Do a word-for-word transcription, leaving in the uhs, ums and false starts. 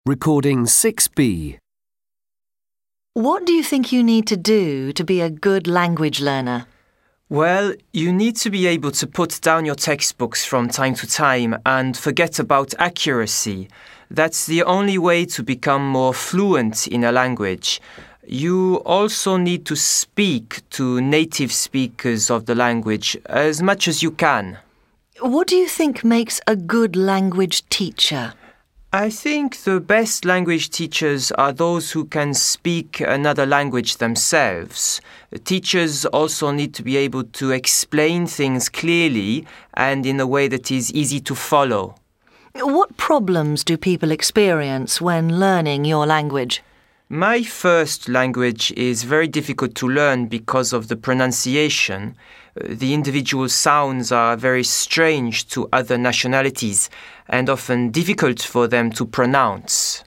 Recording six B. What do you think you need to do to be a good language learner? Well, you need to be able to put down your textbooks from time to time and forget about accuracy. That's the only way to become more fluent in a language. You also need to speak to native speakers of the language as much as you can. What do you think makes a good language teacher? I think the best language teachers are those who can speak another language themselves. Teachers also need to be able to explain things clearly and in a way that is easy to follow. What problems do people experience when learning your language? My first language is very difficult to learn because of the pronunciation. The individual sounds are very strange to other nationalities and often difficult for them to pronounce.